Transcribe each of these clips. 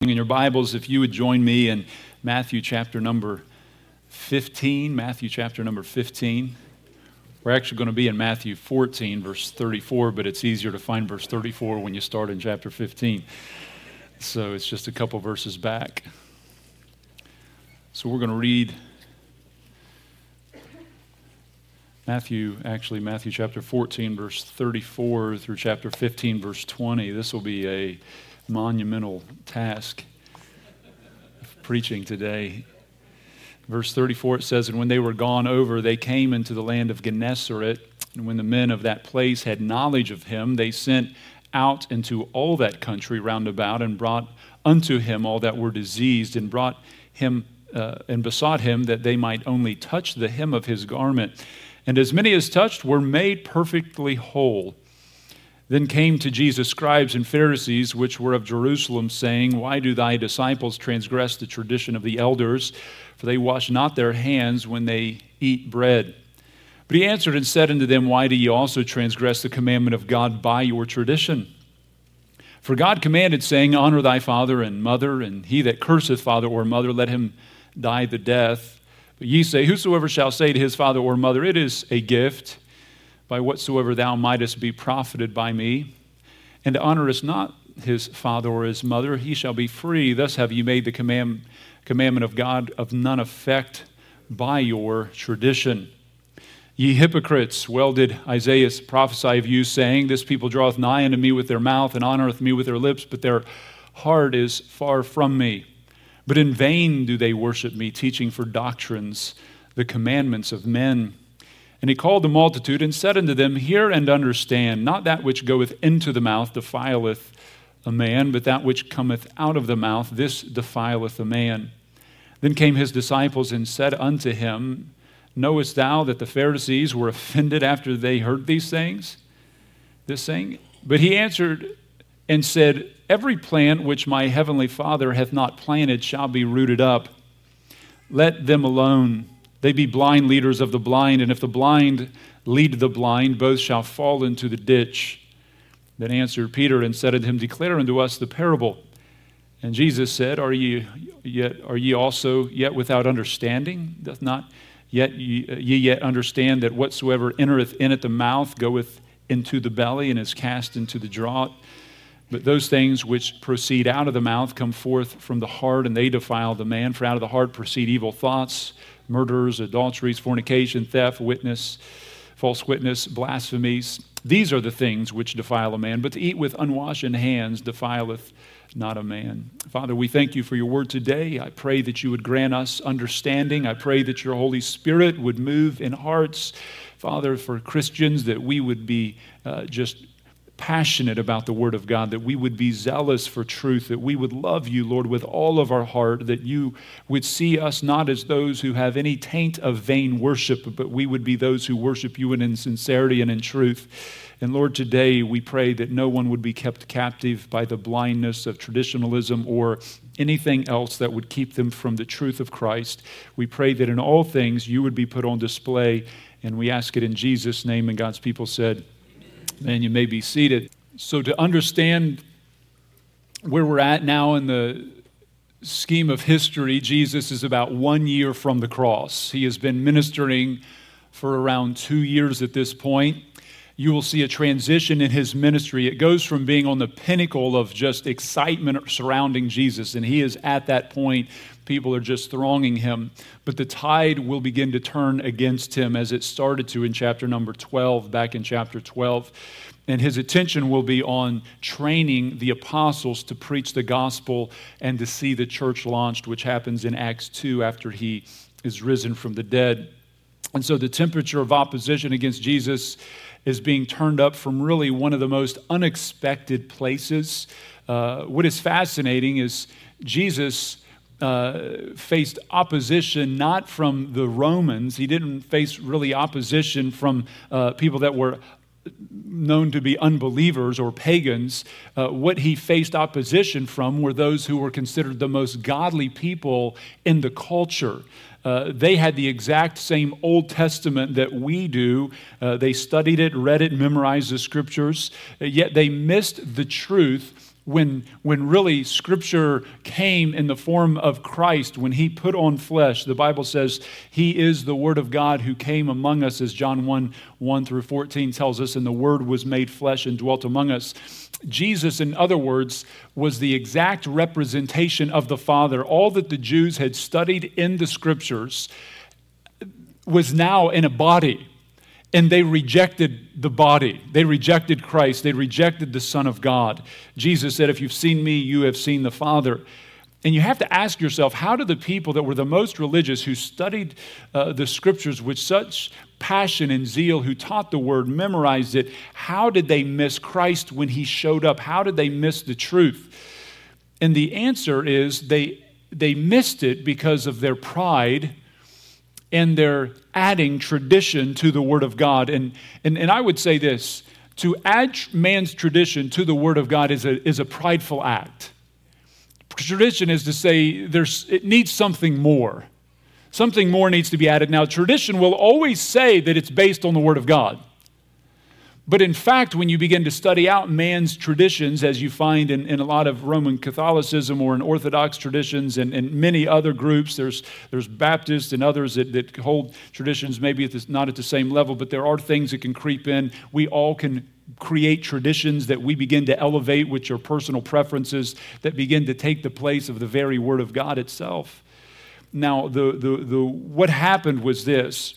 In your Bibles, if you would join me in Matthew chapter number 15. Matthew chapter number 15. We're actually going to be in Matthew 14, verse 34, but it's easier to find verse 34 when you start in chapter 15. So it's just a couple verses back. So we're going to read Matthew chapter 14, verse 34 through chapter 15, verse 20. This will be a monumental task of preaching today. Verse 34, it says, "And when they were gone over, they came into the land of Gennesaret. And when the men of that place had knowledge of him, they sent out into all that country round about, and brought unto him all that were diseased, and brought him and besought him that they might only touch the hem of his garment. And as many as touched were made perfectly whole. Then came to Jesus scribes and Pharisees, which were of Jerusalem, saying, Why do thy disciples transgress the tradition of the elders? For they wash not their hands when they eat bread. But he answered and said unto them, Why do ye also transgress the commandment of God by your tradition? For God commanded, saying, Honor thy father and mother, and he that curseth father or mother, let him die the death. But ye say, Whosoever shall say to his father or mother, It is a gift, by whatsoever thou mightest be profited by me, and honorest not his father or his mother, he shall be free. Thus have ye made the commandment of God of none effect by your tradition. Ye hypocrites, well did Isaiah prophesy of you, saying, This people draweth nigh unto me with their mouth, and honoreth me with their lips, but their heart is far from me. But in vain do they worship me, teaching for doctrines the commandments of men. And he called the multitude and said unto them, Hear and understand, not that which goeth into the mouth defileth a man, but that which cometh out of the mouth, this defileth a man. Then came his disciples and said unto him, Knowest thou that the Pharisees were offended after they heard these things? This thing? But he answered and said, Every plant which my heavenly Father hath not planted shall be rooted up. Let them alone. They be blind leaders of the blind, and if the blind lead the blind, both shall fall into the ditch. Then answered Peter and said unto him, Declare unto us the parable. And Jesus said, Are ye also yet without understanding? Doth not ye yet understand that whatsoever entereth in at the mouth goeth into the belly, and is cast into the draught? But those things which proceed out of the mouth come forth from the heart, and they defile the man. For out of the heart proceed evil thoughts, murders, adulteries, fornication, theft, false witness, blasphemies. These are the things which defile a man. But to eat with unwashen hands defileth not a man. Father, we thank you for your word today. I pray that you would grant us understanding. I pray that your Holy Spirit would move in hearts, Father, for Christians, that we would be just passionate about the Word of God, that we would be zealous for truth, that we would love you, Lord, with all of our heart, that you would see us not as those who have any taint of vain worship, but we would be those who worship you in sincerity and in truth. And Lord, today we pray that no one would be kept captive by the blindness of traditionalism or anything else that would keep them from the truth of Christ. We pray that in all things you would be put on display, and we ask it in Jesus' name, and God's people said, and you may be seated. So to understand where we're at now in the scheme of history, Jesus is about 1 year from the cross. He has been ministering for around 2 years at this point. You will see a transition in his ministry. It goes from being on the pinnacle of just excitement surrounding Jesus, and he is at that point. People are just thronging him. But the tide will begin to turn against him, as it started to in chapter number 12, back in chapter 12. And his attention will be on training the apostles to preach the gospel and to see the church launched, which happens in Acts 2 after he is risen from the dead. And so the temperature of opposition against Jesus is being turned up from really one of the most unexpected places. What is fascinating is Jesus faced opposition not from the Romans. He didn't face really opposition from people that were known to be unbelievers or pagans. What he faced opposition from were those who were considered the most godly people in the culture. They had the exact same Old Testament that we do. They studied it, read it, memorized the scriptures, yet they missed the truth when really Scripture came in the form of Christ, when he put on flesh. The Bible says he is the Word of God who came among us, as John 1 through 14 tells us, and the Word was made flesh and dwelt among us. Jesus, in other words, was the exact representation of the Father. All that the Jews had studied in the Scriptures was now in a body. And they rejected the body. They rejected Christ. They rejected the Son of God. Jesus said, if you've seen me, you have seen the Father. And you have to ask yourself, how do the people that were the most religious, who studied the Scriptures with such passion and zeal, who taught the Word, memorized it, how did they miss Christ when he showed up? How did they miss the truth? And the answer is they missed it because of their pride, and they're adding tradition to the Word of God. And I would say this, to add man's tradition to the Word of God is a prideful act. Tradition is to say it needs something more. Something more needs to be added. Now, tradition will always say that it's based on the Word of God. But in fact, when you begin to study out man's traditions, as you find in a lot of Roman Catholicism or in Orthodox traditions and many other groups, there's Baptists and others that hold traditions maybe not at the same level, but there are things that can creep in. We all can create traditions that we begin to elevate, which are personal preferences that begin to take the place of the very Word of God itself. Now, what happened was this.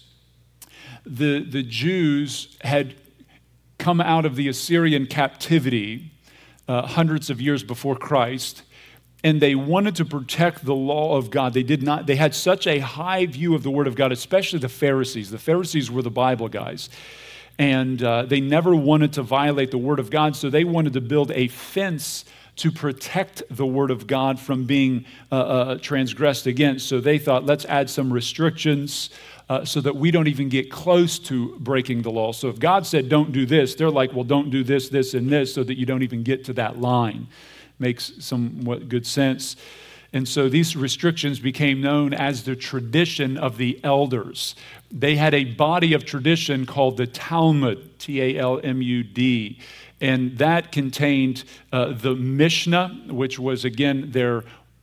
The Jews had come out of the Assyrian captivity hundreds of years before Christ, and they wanted to protect the law of God. They had such a high view of the Word of God, especially the Pharisees. The Pharisees were the Bible guys, and they never wanted to violate the Word of God, so they wanted to build a fence to protect the Word of God from being transgressed against. So they thought, let's add some restrictions so that we don't even get close to breaking the law. So if God said, don't do this, they're like, well, don't do this, this, and this, so that you don't even get to that line. Makes somewhat good sense. And so these restrictions became known as the tradition of the elders. They had a body of tradition called the Talmud, Talmud. And that contained the Mishnah, which was, again, their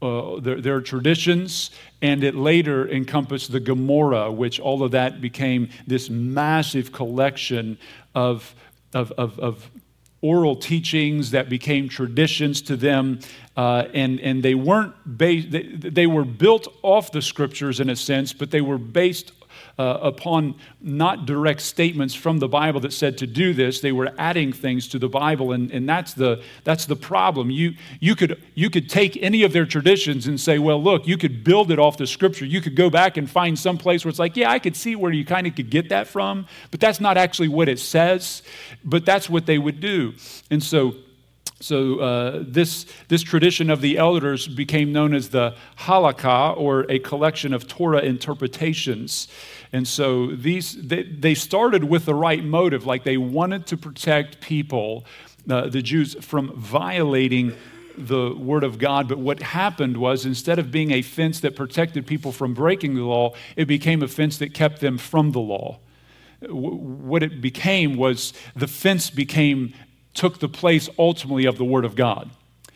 traditions, and it later encompassed the Gemara, which all of that became this massive collection of oral teachings that became traditions to them, and they weren't they were built off the Scriptures in a sense, but they were based upon not direct statements from the Bible that said to do this. They were adding things to the Bible, and that's the problem. You could take any of their traditions and say, well, look, you could build it off the Scripture. You could go back and find some place where it's like, yeah, I could see where you kind of could get that from, but that's not actually what it says. But that's what they would do, and so this tradition of the elders became known as the Halakha, or a collection of Torah interpretations. And so they started with the right motive, like they wanted to protect people, the Jews, from violating the Word of God. But what happened was, instead of being a fence that protected people from breaking the law, it became a fence that kept them from the law. What it became was the fence took the place ultimately of the Word of God.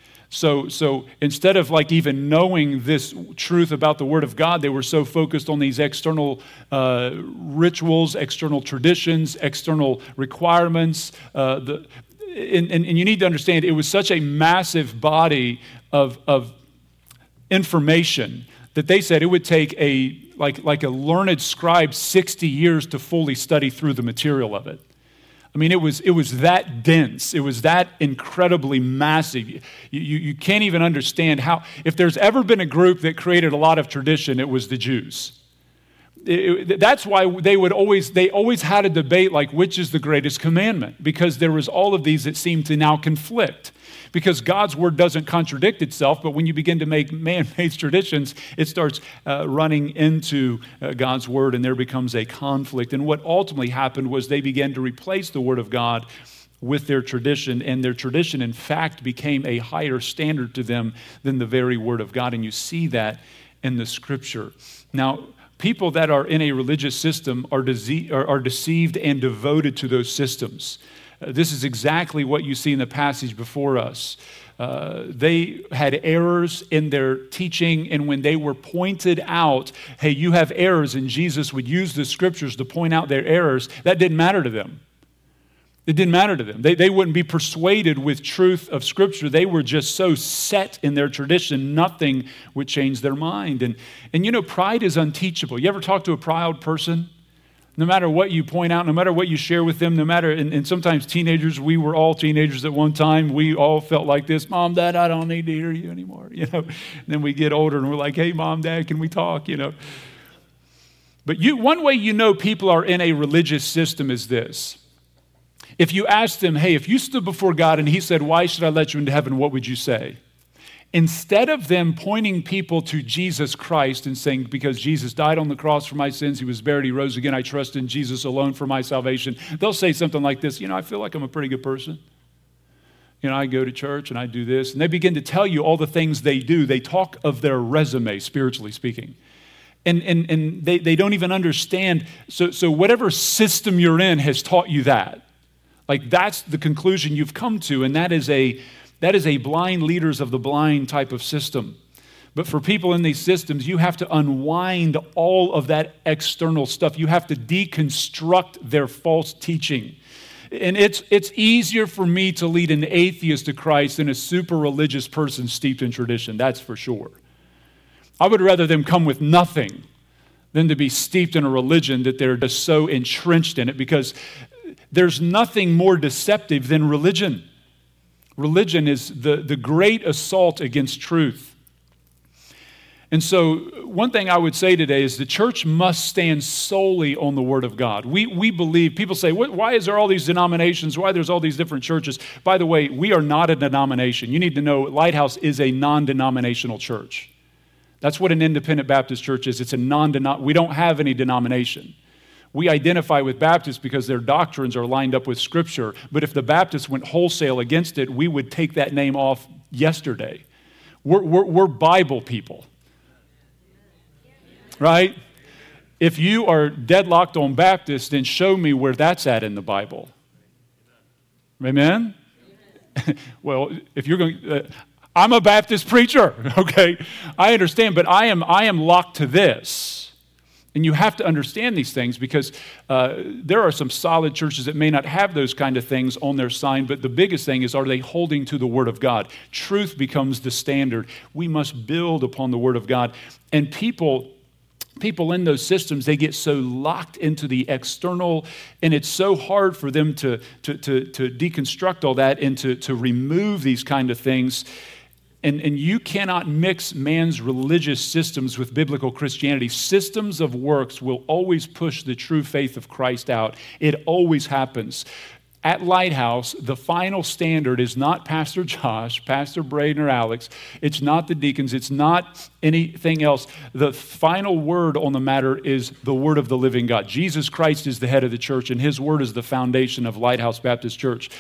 So instead of like even knowing this truth about the Word of God, they were so focused on these external rituals, external traditions, external requirements. And you need to understand, it was such a massive body of information that they said it would take like a learned scribe 60 years to fully study through the material of it. I mean, it was that dense. It was that incredibly massive. You can't even understand how, if there's ever been a group that created a lot of tradition, it was the Jews. That's why they always had a debate like, which is the greatest commandment? Because there was all of these that seemed to now conflict. Because God's Word doesn't contradict itself, but when you begin to make man-made traditions, it starts running into God's Word, and there becomes a conflict. And what ultimately happened was they began to replace the Word of God with their tradition, and their tradition, in fact, became a higher standard to them than the very Word of God. And you see that in the Scripture. Now, people that are in a religious system are deceived and devoted to those systems. This is exactly what you see in the passage before us. They had errors in their teaching, and when they were pointed out, hey, you have errors, and Jesus would use the scriptures to point out their errors, that didn't matter to them. It didn't matter to them. They wouldn't be persuaded with truth of Scripture. They were just so set in their tradition, nothing would change their mind. And you know, pride is unteachable. You ever talk to a proud person? No matter what you point out, no matter what you share with them, no matter, and sometimes teenagers, we were all teenagers at one time. We all felt like this, Mom, Dad, I don't need to hear you anymore. You know, and then we get older and we're like, hey, Mom, Dad, can we talk? You know. But one way you know people are in a religious system is this. If you asked them, hey, if you stood before God and he said, why should I let you into heaven, what would you say? Instead of them pointing people to Jesus Christ and saying, because Jesus died on the cross for my sins, he was buried, he rose again, I trust in Jesus alone for my salvation, they'll say something like this, you know, I feel like I'm a pretty good person. You know, I go to church and I do this. And they begin to tell you all the things they do. They talk of their resume, spiritually speaking. And they don't even understand. So whatever system you're in has taught you that. Like that's the conclusion you've come to, and that is a blind leaders of the blind type of system. But for people in these systems, you have to unwind all of that external stuff. You have to deconstruct their false teaching. And it's easier for me to lead an atheist to Christ than a super religious person steeped in tradition, that's for sure. I would rather them come with nothing than to be steeped in a religion that they're just so entrenched in it, because there's nothing more deceptive than religion. Religion is the great assault against truth. And so one thing I would say today is the church must stand solely on the Word of God. We believe, people say, why is there all these denominations? Why there's all these different churches? By the way, we are not a denomination. You need to know Lighthouse is a non-denominational church. That's what an independent Baptist church is. It's we don't have any denomination. We identify with Baptists because their doctrines are lined up with Scripture. But if the Baptists went wholesale against it, we would take that name off yesterday. We're Bible people, right? If you are deadlocked on Baptist, then show me where that's at in the Bible. Amen? Well, if you're going, I'm a Baptist preacher, okay? I understand, but I am locked to this. And you have to understand these things because there are some solid churches that may not have those kind of things on their sign, but the biggest thing is, are they holding to the Word of God? Truth becomes the standard. We must build upon the Word of God. And people in those systems, they get so locked into the external, and it's so hard for them to deconstruct all that and to remove these kind of things. And you cannot mix man's religious systems with biblical Christianity. Systems of works will always push the true faith of Christ out. It always happens. At Lighthouse, the final standard is not Pastor Josh, Pastor Braden, or Alex. It's not the deacons. It's not anything else. The final word on the matter is the word of the living God. Jesus Christ is the head of the church, and his word is the foundation of Lighthouse Baptist Church.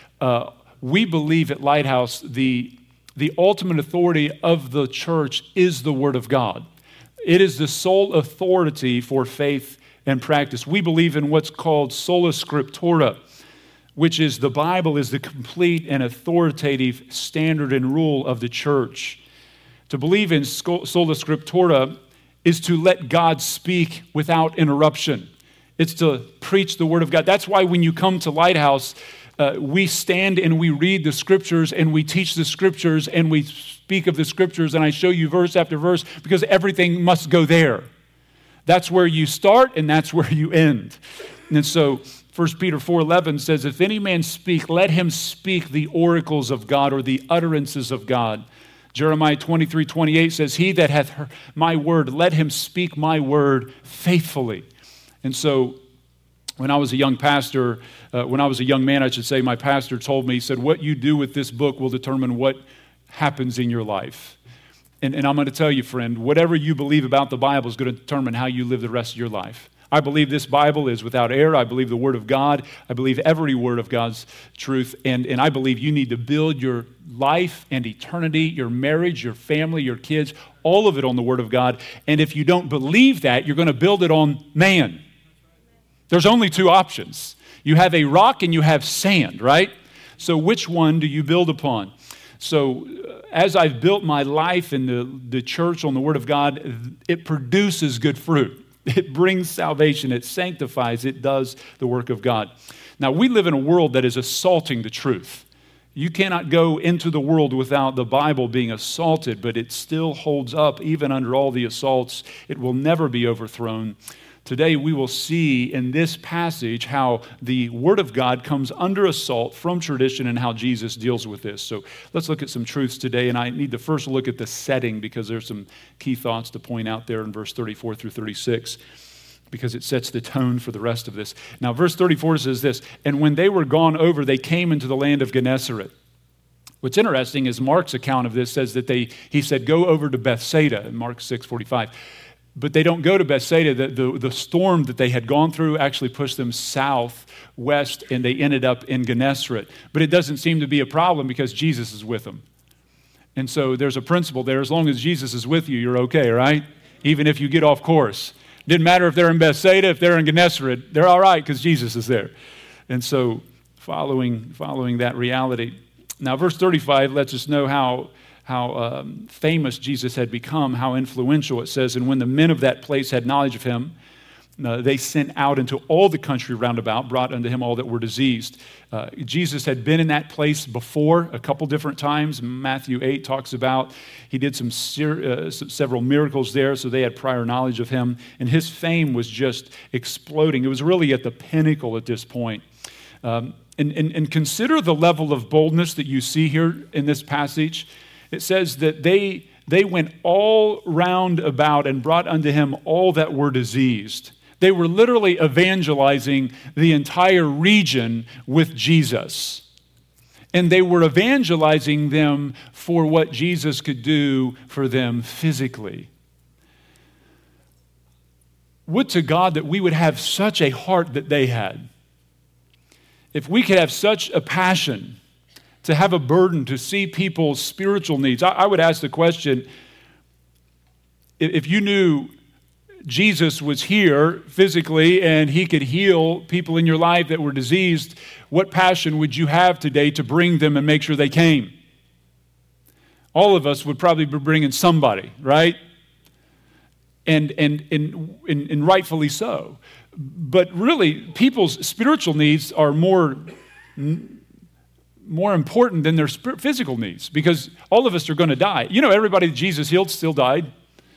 We believe at Lighthouse the ultimate authority of the church is the Word of God. It is the sole authority for faith and practice. We believe in what's called sola scriptura, which is the Bible is the complete and authoritative standard and rule of the church. To believe in sola scriptura is to let God speak without interruption. It's to preach the Word of God. That's why when you come to Lighthouse, we stand and we read the Scriptures and we teach the Scriptures and we speak of the Scriptures and I show you verse after verse because everything must go there. That's where you start and that's where you end. And so 1 Peter 4:11 says, if any man speak, let him speak the oracles of God or the utterances of God. Jeremiah 23:28 says, he that hath heard my word, let him speak my word faithfully. And so when I was a young pastor, when I was a young man, I should say, my pastor told me, he said, what you do with this book will determine what happens in your life. And I'm going to tell you, friend, whatever you believe about the Bible is going to determine how you live the rest of your life. I believe this Bible is without error. I believe the Word of God. I believe every word of God's truth. And I believe you need to build your life and eternity, your marriage, your family, your kids, all of it on the Word of God. And if you don't believe that, you're going to build it on man. There's only two options. You have a rock and you have sand, right? So which one do you build upon? So as I've built my life in the church on the Word of God, it produces good fruit. It brings salvation. It sanctifies. It does the work of God. Now, we live in a world that is assaulting the truth. You cannot go into the world without the Bible being assaulted, but it still holds up even under all the assaults. It will never be overthrown. Today, we will see in this passage how the Word of God comes under assault from tradition and how Jesus deals with this. So let's look at some truths today, and I need to first look at the setting because there's some key thoughts to point out there in verse 34 through 36 because it sets the tone for the rest of this. Now, verse 34 says this, "And when they were gone over, they came into the land of Gennesaret." What's interesting is Mark's account of this says that he said, "Go over to Bethsaida," in Mark 6:45. But they don't go to Bethsaida. The storm that they had gone through actually pushed them southwest, and they ended up in Gennesaret. But it doesn't seem to be a problem because Jesus is with them. And so there's a principle there. As long as Jesus is with you, you're okay, right? Even if you get off course. Didn't matter if they're in Bethsaida, if they're in Gennesaret, they're all right because Jesus is there. And so following that reality. Now, verse 35 lets us know how famous Jesus had become, how influential. It says, "And when the men of that place had knowledge of him, they sent out into all the country round about, brought unto him all that were diseased." Jesus had been in that place before a couple different times. Matthew 8 talks about he did several miracles there, so they had prior knowledge of him. And his fame was just exploding. It was really at the pinnacle at this point. And consider the level of boldness that you see here in this passage. It says that they went all round about and brought unto him all that were diseased. They were literally evangelizing the entire region with Jesus. And they were evangelizing them for what Jesus could do for them physically. Would to God that we would have such a heart that they had. If we could have such a passion to have a burden to see people's spiritual needs. I would ask the question, if you knew Jesus was here physically and he could heal people in your life that were diseased, what passion would you have today to bring them and make sure they came? All of us would probably be bringing somebody, right? And rightfully so. But really, people's spiritual needs are more important than their physical needs because all of us are going to die. You know, everybody that Jesus healed still died.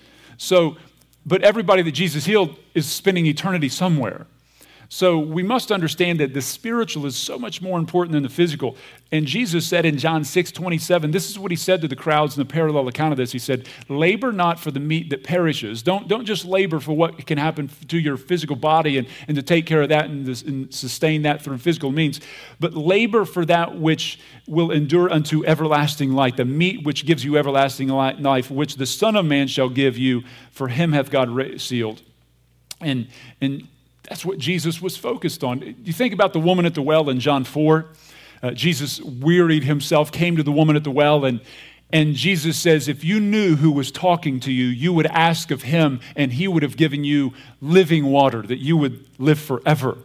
But everybody that Jesus healed is spending eternity somewhere. So we must understand that the spiritual is so much more important than the physical. And Jesus said in John 6:27, this is what he said to the crowds in the parallel account of this. He said, "Labor not for the meat that perishes." Don't just labor for what can happen to your physical body and to take care of that and sustain that through physical means. But labor for that which will endure unto everlasting life, the meat which gives you everlasting life, which the Son of Man shall give you, for him hath God sealed. And that's what Jesus was focused on. You think about the woman at the well in John 4. Jesus wearied himself, came to the woman at the well, and Jesus says, if you knew who was talking to you, you would ask of him, and he would have given you living water, that you would live forever.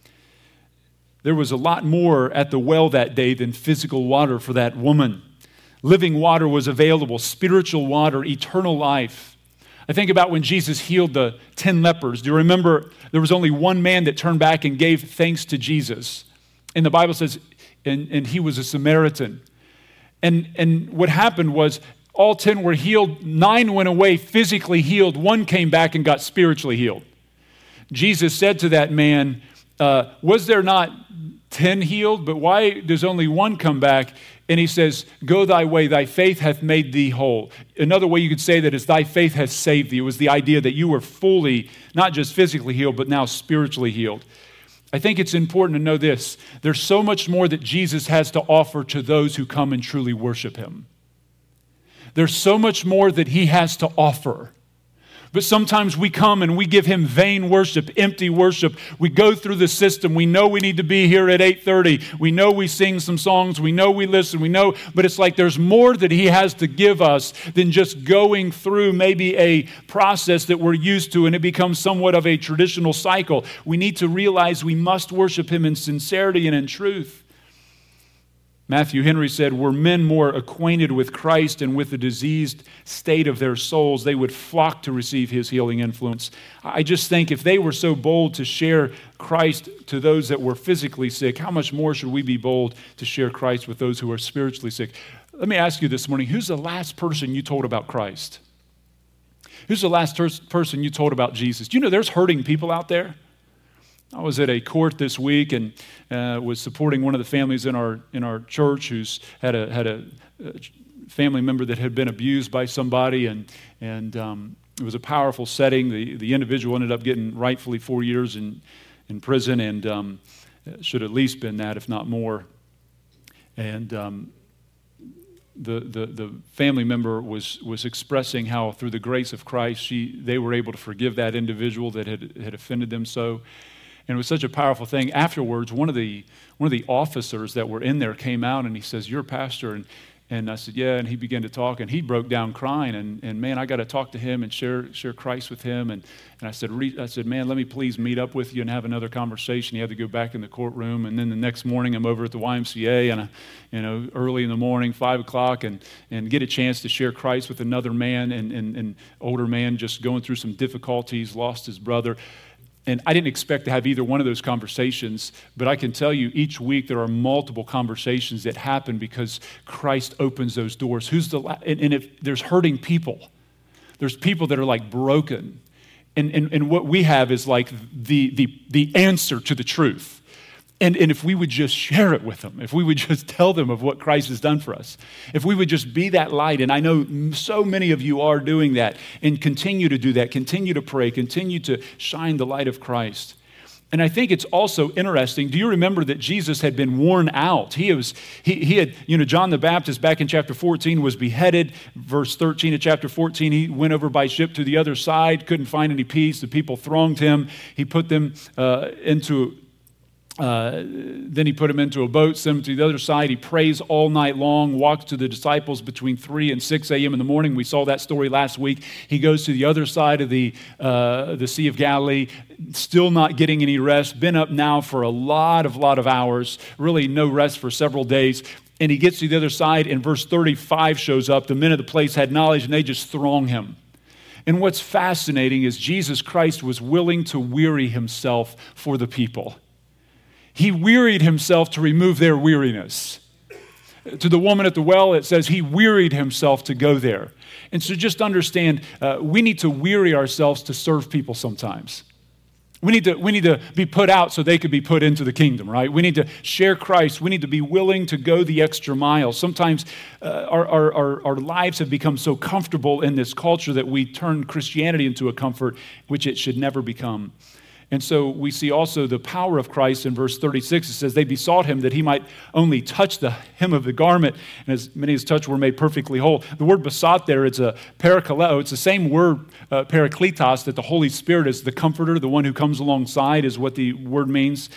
There was a lot more at the well that day than physical water for that woman. Living water was available, spiritual water, eternal life. I think about when Jesus healed the 10 lepers. Do you remember there was only one man that turned back and gave thanks to Jesus? And the Bible says, and he was a Samaritan. And what happened was all 10 were healed. 9 went away physically healed. 1 came back and got spiritually healed. Jesus said to that man, was there not 10 healed? But why does only 1 come back? And he says, go thy way, thy faith hath made thee whole. Another way you could say that is thy faith has saved thee. It was the idea that you were fully, not just physically healed, but now spiritually healed. I think it's important to know this. There's so much more that Jesus has to offer to those who come and truly worship him. There's so much more that he has to offer. But sometimes we come and we give him vain worship, empty worship. We go through the system. We know we need to be here at 8:30. We know we sing some songs. We know we listen. We know, but it's like there's more that he has to give us than just going through maybe a process that we're used to, and it becomes somewhat of a traditional cycle. We need to realize we must worship him in sincerity and in truth. Matthew Henry said, were men more acquainted with Christ and with the diseased state of their souls, they would flock to receive his healing influence. I just think if they were so bold to share Christ to those that were physically sick, how much more should we be bold to share Christ with those who are spiritually sick? Let me ask you this morning, who's the last person you told about Christ? Who's the last person you told about Jesus? Do you know there's hurting people out there? I was at a court this week and was supporting one of the families in our church who's had a family member that had been abused by somebody, and it was a powerful setting. The individual ended up getting rightfully 4 years in prison, and should at least been that, if not more. And the family member was expressing how through the grace of Christ they were able to forgive that individual that had offended them so. And it was such a powerful thing. Afterwards, one of the officers that were in there came out and he says, "You're a pastor?" And I said, "Yeah." And he began to talk, and he broke down crying. And man, I got to talk to him and share Christ with him. And I said, "Man, let me please meet up with you and have another conversation." He had to go back in the courtroom. And then the next morning, I'm over at the YMCA, and early in the morning, 5 o'clock, and get a chance to share Christ with another man, and older man just going through some difficulties, lost his brother. And I didn't expect to have either one of those conversations, but I can tell you each week there are multiple conversations that happen because Christ opens those doors. And if there's hurting people, there's people that are like broken. And what we have is like the answer to the truth. And if we would just share it with them, if we would just tell them of what Christ has done for us, if we would just be that light, and I know so many of you are doing that, and continue to do that, continue to pray, continue to shine the light of Christ. And I think it's also interesting. Do you remember that Jesus had been worn out? He had, John the Baptist back in chapter 14 was beheaded. Verse 13 of chapter 14, he went over by ship to the other side, couldn't find any peace. The people thronged him. He put them then he put him into a boat, sent him to the other side. He prays all night long, walks to the disciples between 3 and 6 a.m. in the morning. We saw that story last week. He goes to the other side of the Sea of Galilee, still not getting any rest, been up now for a lot of hours, really no rest for several days. And he gets to the other side, and verse 35 shows up. The men of the place had knowledge, and they just throng him. And what's fascinating is Jesus Christ was willing to weary himself for the people. He wearied himself to remove their weariness. To the woman at the well, it says he wearied himself to go there. And so just understand, we need to weary ourselves to serve people sometimes. We need to be put out so they could be put into the kingdom, right? We need to share Christ. We need to be willing to go the extra mile. Sometimes our lives have become so comfortable in this culture that we turn Christianity into a comfort, which it should never become. And so we see also the power of Christ in verse 36. It says, they besought him that he might only touch the hem of the garment, and as many as touched were made perfectly whole. The word besought there, it's a parakaleo. It's the same word, parakletos, that the Holy Spirit is the comforter, the one who comes alongside is what the word means.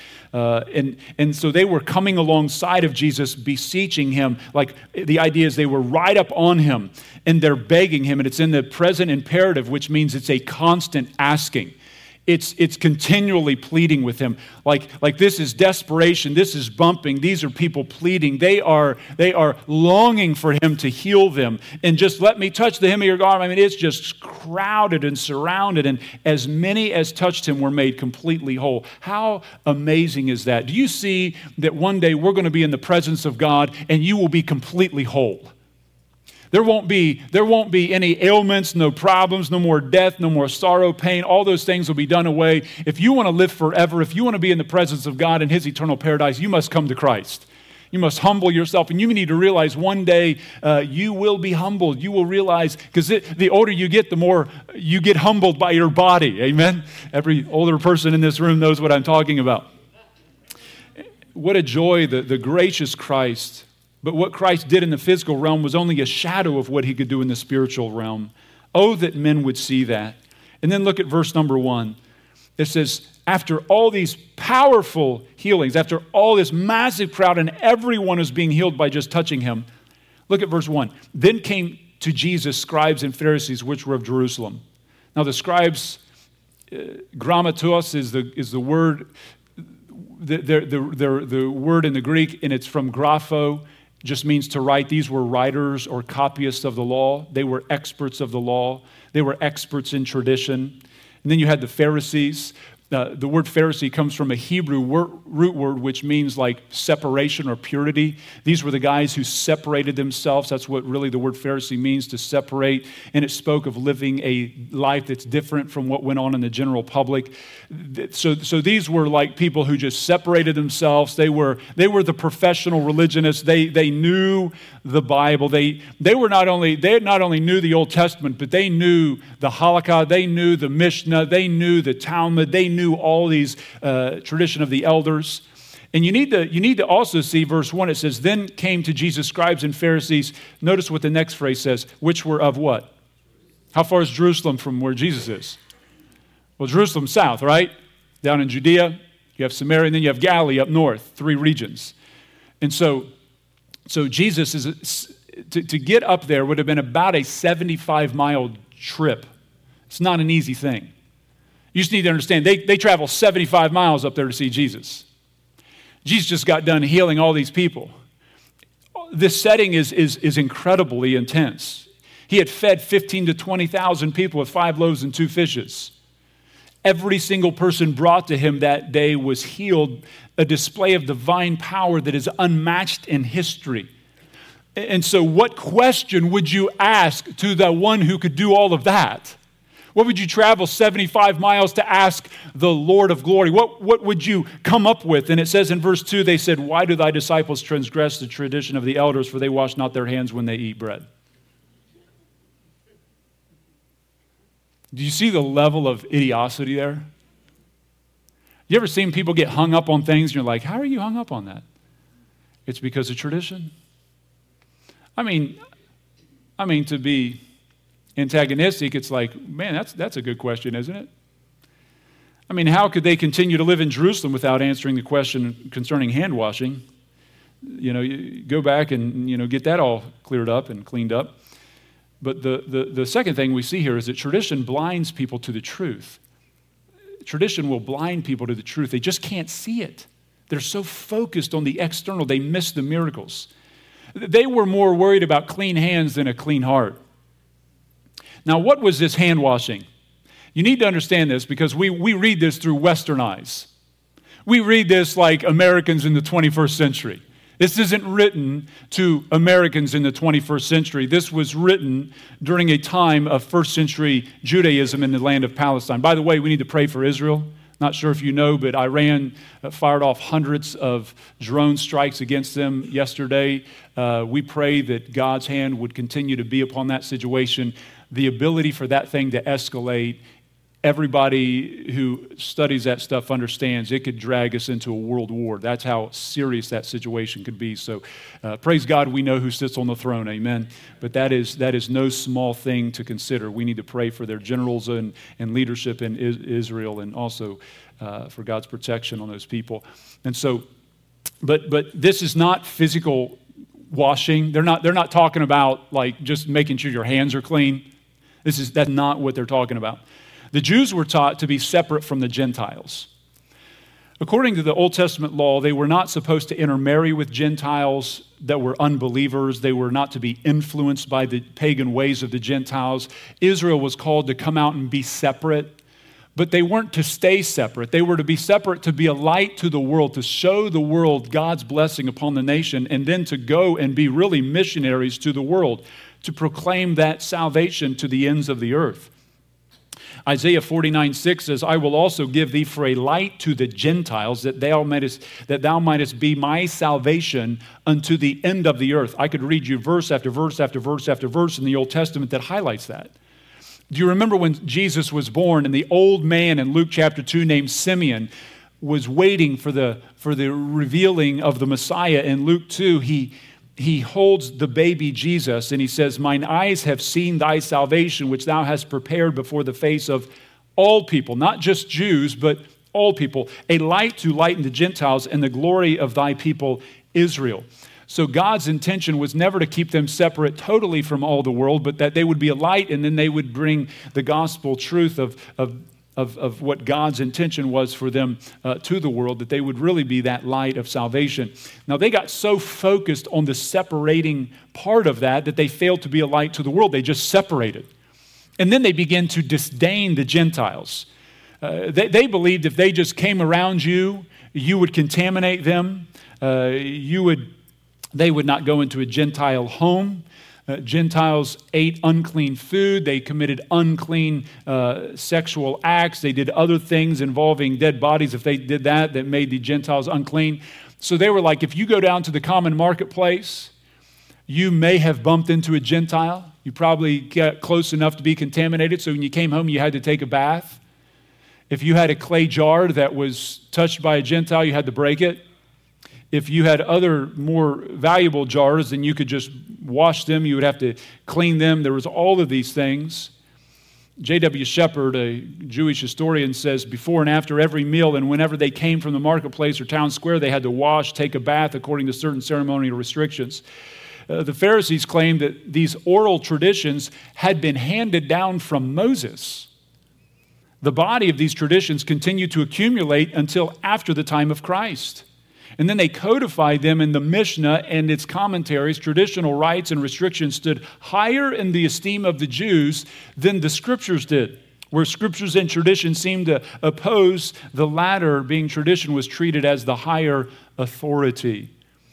And so they were coming alongside of Jesus, beseeching him. Like the idea is they were right up on him, and they're begging him, and it's in the present imperative, which means it's a constant asking. It's continually pleading with him. Like this is desperation. This is bumping. These are people pleading. They are longing for him to heal them. And just let me touch the hem of your garment. I mean, it's just crowded and surrounded. And as many as touched him were made completely whole. How amazing is that? Do you see that one day we're going to be in the presence of God and you will be completely whole? There won't be any ailments, no problems, no more death, no more sorrow, pain. All those things will be done away. If you want to live forever, if you want to be in the presence of God in his eternal paradise, you must come to Christ. You must humble yourself, and you need to realize one day you will be humbled. You will realize, because the older you get, the more you get humbled by your body. Amen? Every older person in this room knows what I'm talking about. What a joy, the gracious Christ. But what Christ did in the physical realm was only a shadow of what he could do in the spiritual realm. Oh, that men would see that. And then look at verse number 1. It says, after all these powerful healings, after all this massive crowd, and everyone is being healed by just touching him. Look at verse 1. Then came to Jesus scribes and Pharisees, which were of Jerusalem. Now the scribes, grammatos is the word, the word in the Greek, and it's from grapho. just means to write. These were writers or copyists of the law. They were experts of the law. They were experts in tradition. And then you had the Pharisees. The word Pharisee comes from a Hebrew root word which means like separation or purity. These were the guys who separated themselves. That's what really the word Pharisee means, to separate. And it spoke of living a life that's different from what went on in the general public. So these were like people who just separated themselves. They were the professional religionists. They knew the Bible. They not only knew the Old Testament, but they knew the Halakha. They knew the Mishnah. They knew the Talmud. They knew all these tradition of the elders. And you need to also see verse 1. It says, then came to Jesus scribes and Pharisees. Notice what the next phrase says, which were of what? How far is Jerusalem from where Jesus is? Well, Jerusalem's south, right? Down in Judea, you have Samaria, and then you have Galilee up north, 3 regions. And so Jesus to get up there would have been about a 75-mile trip. It's not an easy thing. You just need to understand, they travel 75 miles up there to see Jesus. Jesus just got done healing all these people. This setting is incredibly intense. He had fed 15 to 20,000 people with 5 loaves and 2 fishes. Every single person brought to him that day was healed, a display of divine power that is unmatched in history. And so what question would you ask to the one who could do all of that? What would you travel 75 miles to ask the Lord of glory? What would you come up with? And it says in verse 2, they said, why do thy disciples transgress the tradition of the elders, for they wash not their hands when they eat bread? Do you see the level of idiocy there? You ever seen people get hung up on things and you're like, how are you hung up on that? It's because of tradition. I mean, to be antagonistic, it's like, man, that's a good question, isn't it? I mean, how could they continue to live in Jerusalem without answering the question concerning hand washing? You go back and, get that all cleared up and cleaned up. But the second thing we see here is that tradition blinds people to the truth. Tradition will blind people to the truth. They just can't see it. They're so focused on the external, they miss the miracles. They were more worried about clean hands than a clean heart. Now, what was this hand washing? You need to understand this because we read this through Western eyes. We read this like Americans in the 21st century. This isn't written to Americans in the 21st century. This was written during a time of first century Judaism in the land of Palestine. By the way, we need to pray for Israel. Not sure if you know, but Iran fired off hundreds of drone strikes against them yesterday. We pray that God's hand would continue to be upon that situation. The ability for that thing to escalate, everybody who studies that stuff understands it could drag us into a world war. That's how serious that situation could be. So praise God, we know who sits on the throne, amen. But that is no small thing to consider. We need to pray for their generals and leadership in Israel, and also for God's protection on those people. And so, but this is not physical washing. They're not talking about like just making sure your hands are clean. That's not what they're talking about. The Jews were taught to be separate from the Gentiles. According to the Old Testament law, they were not supposed to intermarry with Gentiles that were unbelievers. They were not to be influenced by the pagan ways of the Gentiles. Israel was called to come out and be separate, but they weren't to stay separate. They were to be separate, to be a light to the world, to show the world God's blessing upon the nation, and then to go and be really missionaries to the world, to proclaim that salvation to the ends of the earth. Isaiah 49:6 says, I will also give thee for a light to the Gentiles, that thou mightest be my salvation unto the end of the earth. I could read you verse after verse after verse after verse in the Old Testament that highlights that. Do you remember when Jesus was born and the old man in Luke chapter 2 named Simeon was waiting for the revealing of the Messiah? In Luke 2, he holds the baby Jesus and he says, mine eyes have seen thy salvation, which thou hast prepared before the face of all people, not just Jews, but all people, a light to lighten the Gentiles and the glory of thy people Israel. So God's intention was never to keep them separate totally from all the world, but that they would be a light, and then they would bring the gospel truth of of what God's intention was for them to the world, that they would really be that light of salvation. Now, they got so focused on the separating part of that they failed to be a light to the world. They just separated. And then they began to disdain the Gentiles. They believed if they just came around you, you would contaminate them. They would not go into a Gentile home. Gentiles ate unclean food. They committed unclean sexual acts. They did other things involving dead bodies. If they did that made the Gentiles unclean. So they were like, if you go down to the common marketplace, you may have bumped into a Gentile. You probably got close enough to be contaminated, so when you came home, you had to take a bath. If you had a clay jar that was touched by a Gentile, you had to break it. If you had other more valuable jars, then you could just wash them. You would have to clean them. There was all of these things. J.W. Shepard, a Jewish historian, says before and after every meal and whenever they came from the marketplace or town square, they had to wash, take a bath according to certain ceremonial restrictions. The Pharisees claimed that these oral traditions had been handed down from Moses. The body of these traditions continued to accumulate until after the time of Christ. And then they codified them in the Mishnah and its commentaries. Traditional rites and restrictions stood higher in the esteem of the Jews than the Scriptures did. Where Scriptures and tradition seemed to oppose, the latter, being tradition, was treated as the higher authority.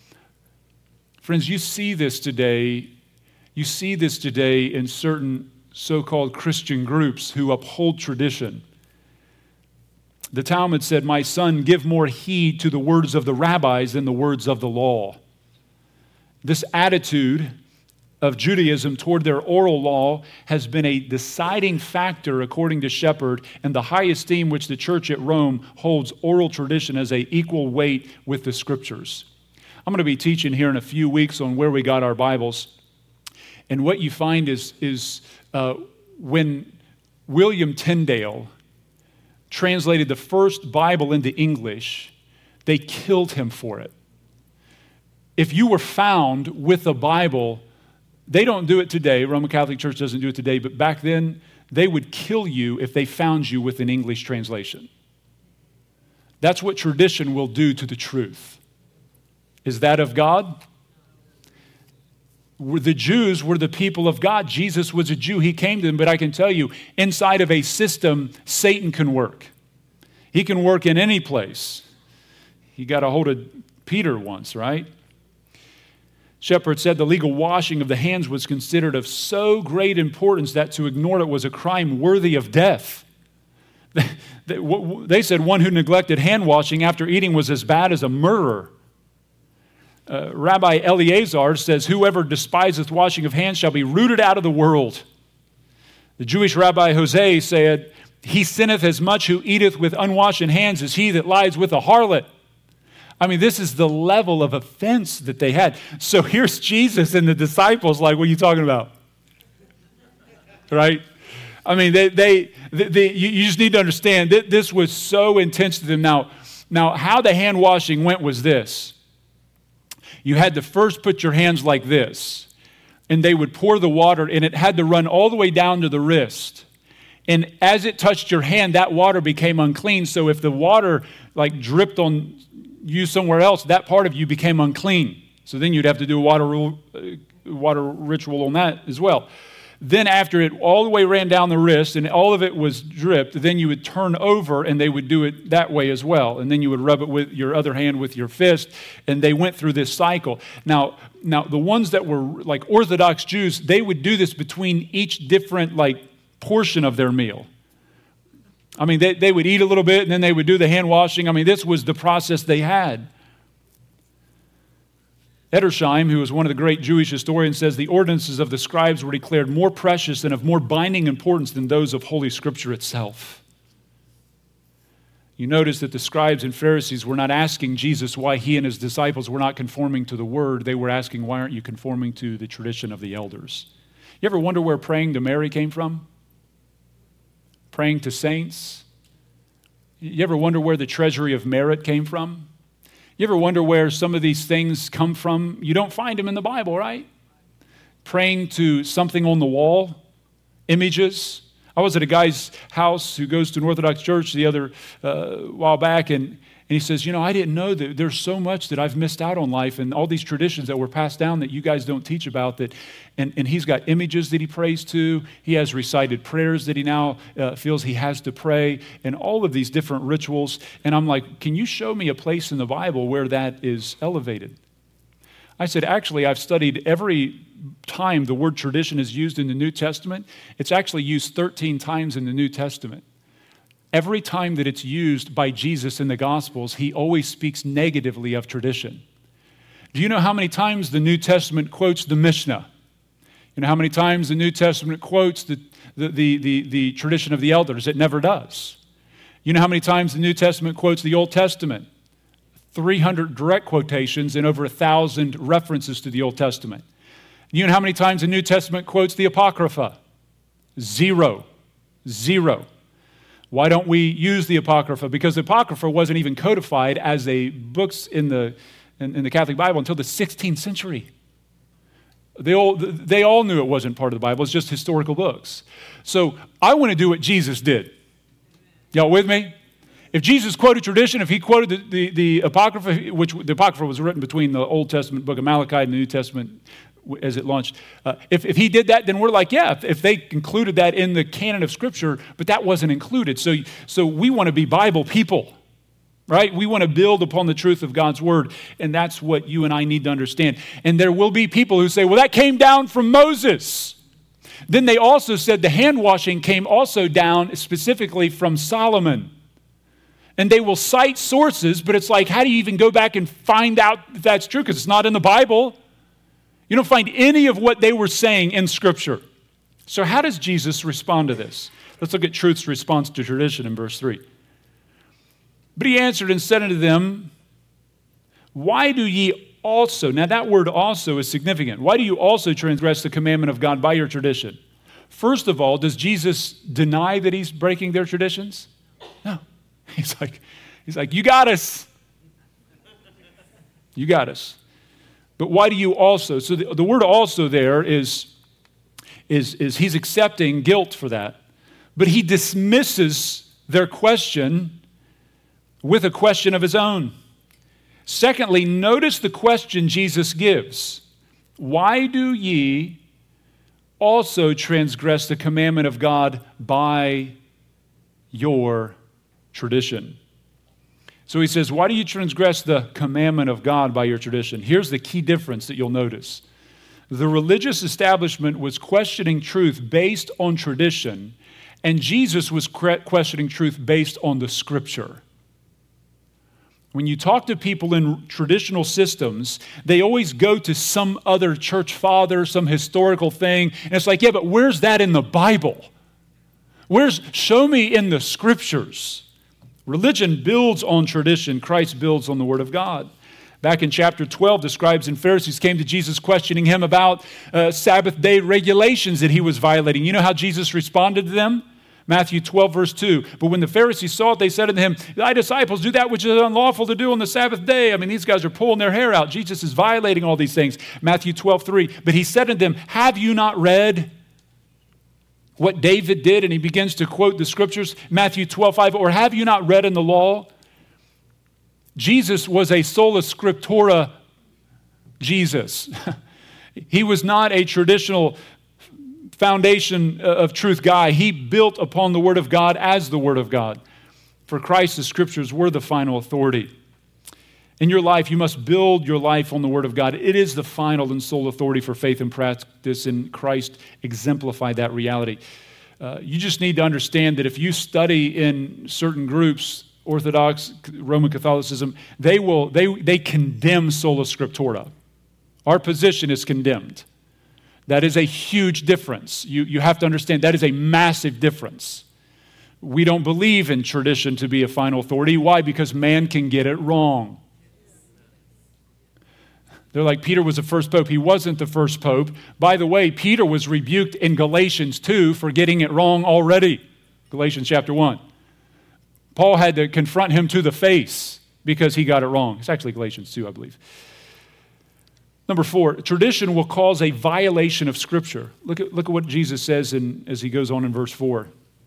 Friends, you see this today. You see this today in certain so-called Christian groups who uphold tradition. The Talmud said, "My son, give more heed to the words of the rabbis than the words of the law." This attitude of Judaism toward their oral law has been a deciding factor, according to Shepard, in the high esteem which the church at Rome holds oral tradition as an equal weight with the Scriptures. I'm going to be teaching here in a few weeks on where we got our Bibles. And what you find is when William Tyndale translated the first Bible into English, they killed him for it. If you were found with a Bible, they don't do it today, Roman Catholic Church doesn't do it today, but back then, they would kill you if they found you with an English translation. That's what tradition will do to the truth. Is that of God? The Jews were the people of God. Jesus was a Jew. He came to them, but I can tell you, inside of a system, Satan can work. He can work in any place. He got a hold of Peter once, right? Shepard said the legal washing of the hands was considered of so great importance that to ignore it was a crime worthy of death. They said one who neglected hand washing after eating was as bad as a murderer. Rabbi Eleazar says, "Whoever despiseth washing of hands shall be rooted out of the world." The Jewish Rabbi Hosea said, "He sinneth as much who eateth with unwashed hands as he that lies with a harlot." I mean, this is the level of offense that they had. So here's Jesus and the disciples like, what are you talking about? Right? I mean, you just need to understand that this was so intense to them. Now, how the hand washing went was this. You had to first put your hands like this, and they would pour the water, and it had to run all the way down to the wrist. And as it touched your hand, that water became unclean. So if the water like dripped on you somewhere else, that part of you became unclean. So then you'd have to do a water ritual on that as well. Then after it all the way ran down the wrist and all of it was dripped, then you would turn over and they would do it that way as well. And then you would rub it with your other hand with your fist, and they went through this cycle. Now the ones that were like Orthodox Jews, they would do this between each different like portion of their meal. I mean, they would eat a little bit and then they would do the hand washing. I mean, this was the process they had. Edersheim, who was one of the great Jewish historians, says the ordinances of the scribes were declared more precious and of more binding importance than those of Holy Scripture itself. You notice that the scribes and Pharisees were not asking Jesus why he and his disciples were not conforming to the word. They were asking, why aren't you conforming to the tradition of the elders? You ever wonder where praying to Mary came from? Praying to saints? You ever wonder where the treasury of merit came from? You ever wonder where some of these things come from? You don't find them in the Bible, right? Praying to something on the wall, images. I was at a guy's house who goes to an Orthodox church the other while back, and he says, I didn't know that there's so much that I've missed out on life and all these traditions that were passed down that you guys don't teach about. And he's got images that he prays to. He has recited prayers that he now feels he has to pray, and all of these different rituals. And I'm like, can you show me a place in the Bible where that is elevated? I said, actually, I've studied every time the word tradition is used in the New Testament. It's actually used 13 times in the New Testament. Every time that it's used by Jesus in the Gospels, he always speaks negatively of tradition. Do you know how many times the New Testament quotes the Mishnah? You know how many times the New Testament quotes the tradition of the elders? It never does. You know how many times the New Testament quotes the Old Testament? 300 direct quotations and over 1,000 references to the Old Testament. You know how many times the New Testament quotes the Apocrypha? Zero. Why don't we use the Apocrypha? Because the Apocrypha wasn't even codified as a books in the Catholic Bible until the 16th century. They all knew it wasn't part of the Bible. It's just historical books. So I want to do what Jesus did. Y'all with me? If Jesus quoted tradition, if he quoted the Apocrypha, which the Apocrypha was written between the Old Testament book of Malachi and the New Testament as it launched, if he did that, then we're like, yeah, if they included that in the canon of Scripture, but that wasn't included. So we want to be Bible people, right? We want to build upon the truth of God's Word, and that's what you and I need to understand. And there will be people who say, well, that came down from Moses. Then they also said the hand washing came also down specifically from Solomon. And they will cite sources, but it's like, how do you even go back and find out if that's true? Because it's not in the Bible. You don't find any of what they were saying in Scripture. So how does Jesus respond to this? Let's look at truth's response to tradition in verse 3. But he answered and said unto them, why do ye also, now that word also is significant, why do you also transgress the commandment of God by your tradition? First of all, does Jesus deny that he's breaking their traditions? No. He's like, you got us. You got us. But why do you also? So the word also there is he's accepting guilt for that. But he dismisses their question with a question of his own. Secondly, notice the question Jesus gives. Why do ye also transgress the commandment of God by your tradition? So he says, why do you transgress the commandment of God by your tradition? Here's the key difference that you'll notice. The religious establishment was questioning truth based on tradition, and Jesus was questioning truth based on the Scripture. When you talk to people in traditional systems, they always go to some other church father, some historical thing, and it's like, yeah, but where's that in the Bible? Show me in the Scriptures. Religion builds on tradition. Christ builds on the Word of God. Back in chapter 12, the scribes and Pharisees came to Jesus questioning him about Sabbath day regulations that he was violating. You know how Jesus responded to them? Matthew 12, verse 2. But when the Pharisees saw it, they said unto him, thy disciples do that which is unlawful to do on the Sabbath day. I mean, these guys are pulling their hair out. Jesus is violating all these things. Matthew 12, 3. But he said unto them, have you not read what David did? And he begins to quote the Scriptures. Matthew 12, 5. Or have you not read in the law? Jesus was a sola scriptura Jesus. He was not a traditional foundation of truth guy. He built upon the Word of God as the Word of God. For Christ, the Scriptures were the final authority. In your life, you must build your life on the Word of God. It is the final and sole authority for faith and practice, and Christ exemplified that reality. You just need to understand that if you study in certain groups, Orthodox, Roman Catholicism, they condemn sola scriptura. Our position is condemned. That is a huge difference. You have to understand that is a massive difference. We don't believe in tradition to be a final authority. Why? Because man can get it wrong. They're like, Peter was the first pope. He wasn't the first pope. By the way, Peter was rebuked in Galatians 2 for getting it wrong already. Galatians chapter 1. Paul had to confront him to the face because he got it wrong. It's actually Galatians 2, I believe. Number 4, tradition will cause a violation of Scripture. Look at what Jesus says as he goes on in verse 4.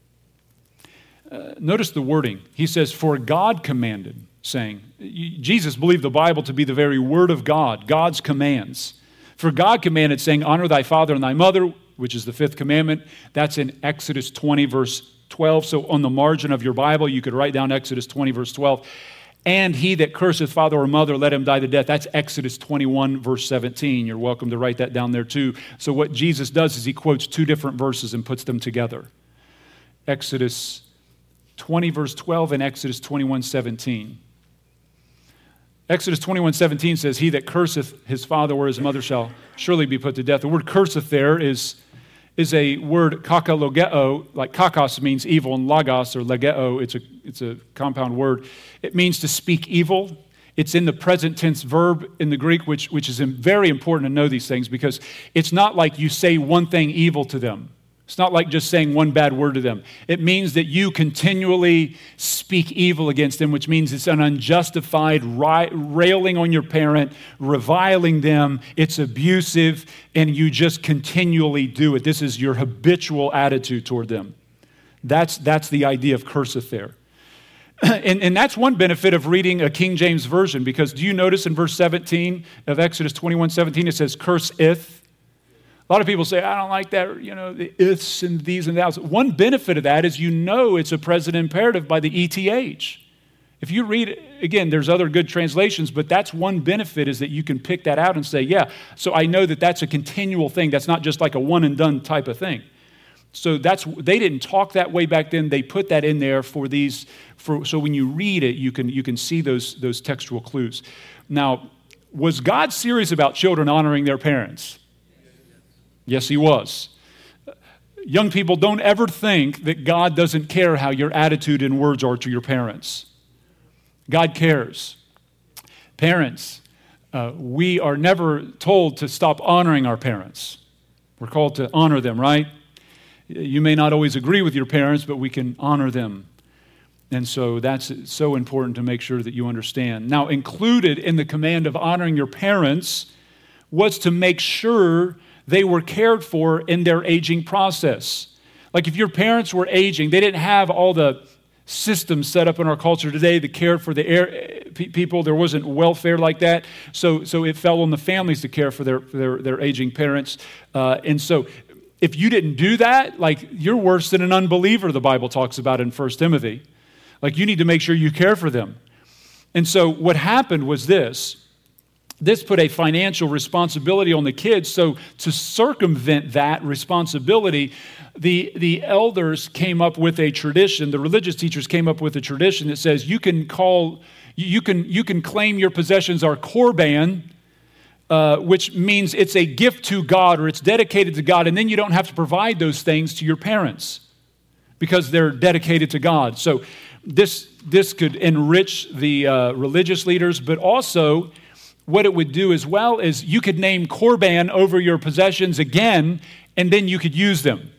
Notice the wording. He says, for God commanded, saying, Jesus believed the Bible to be the very word of God, God's commands. For God commanded, saying, honor thy father and thy mother, which is the fifth commandment. That's in Exodus 20, verse 12. So on the margin of your Bible, you could write down Exodus 20, verse 12. And he that curseth father or mother, let him die the death. That's Exodus 21, verse 17. You're welcome to write that down there too. So what Jesus does is he quotes two different verses and puts them together. Exodus 20, verse 12 and Exodus 21, 17. Exodus 21, 17 says, he that curseth his father or his mother shall surely be put to death. The word curseth there is a word kakalogeo, like kakos means evil, and logos or legeo, it's a compound word. It means to speak evil. It's in the present tense verb in the Greek, which is very important to know these things, because it's not like you say one thing evil to them. It's not like just saying one bad word to them. It means that you continually speak evil against them, which means it's an unjustified railing on your parent, reviling them. It's abusive, and you just continually do it. This is your habitual attitude toward them. That's the idea of curseth there. And that's one benefit of reading a King James Version, because do you notice in verse 17 of Exodus 21:17, it says, curseth. A lot of people say, I don't like that, the ifs and these and thous. One benefit of that is it's a present imperative by the ETH. If you read, again, there's other good translations, but that's one benefit, is that you can pick that out and say, yeah, so I know that that's a continual thing. That's not just like a one and done type of thing. So they didn't talk that way back then. They put that in there so when you read it, you can see those textual clues. Now, was God serious about children honoring their parents? Yes, he was. Young people, don't ever think that God doesn't care how your attitude and words are to your parents. God cares. Parents, we are never told to stop honoring our parents. We're called to honor them, right? You may not always agree with your parents, but we can honor them. And so that's so important to make sure that you understand. Now, included in the command of honoring your parents was to make sure they were cared for in their aging process. Like if your parents were aging, they didn't have all the systems set up in our culture today that cared for the people. There wasn't welfare like that. So it fell on the families to care for their aging parents. And so if you didn't do that, like you're worse than an unbeliever, the Bible talks about in 1 Timothy. Like you need to make sure you care for them. And so what happened was this put a financial responsibility on the kids. So to circumvent that responsibility, the elders came up with a tradition. The religious teachers came up with a tradition that says you can claim your possessions are korban, which means it's a gift to God or it's dedicated to God, and then you don't have to provide those things to your parents because they're dedicated to God. So this could enrich the religious leaders, but also what it would do as well is you could name korban over your possessions again, and then you could use them.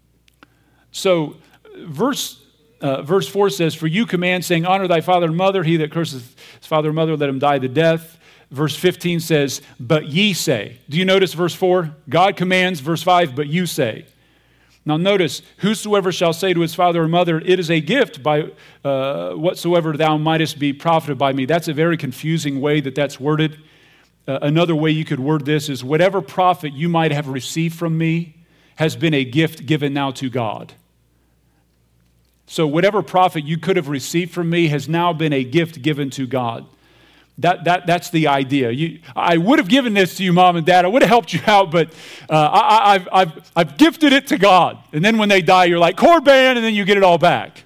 So verse 4 says, for you command, saying, honor thy father and mother. He that curseth his father and mother, let him die the death. Verse 15 says, but ye say. Do you notice verse 4? God commands. Verse 5, but you say. Now notice, whosoever shall say to his father or mother, it is a gift by whatsoever thou mightest be profited by me. That's a very confusing way that's worded. Another way you could word this is, whatever profit you might have received from me has been a gift given now to God. So whatever profit you could have received from me has now been a gift given to God. That's the idea. I would have given this to you, Mom and Dad. I would have helped you out, but I've gifted it to God. And then when they die, you're like, korban, and then you get it all back.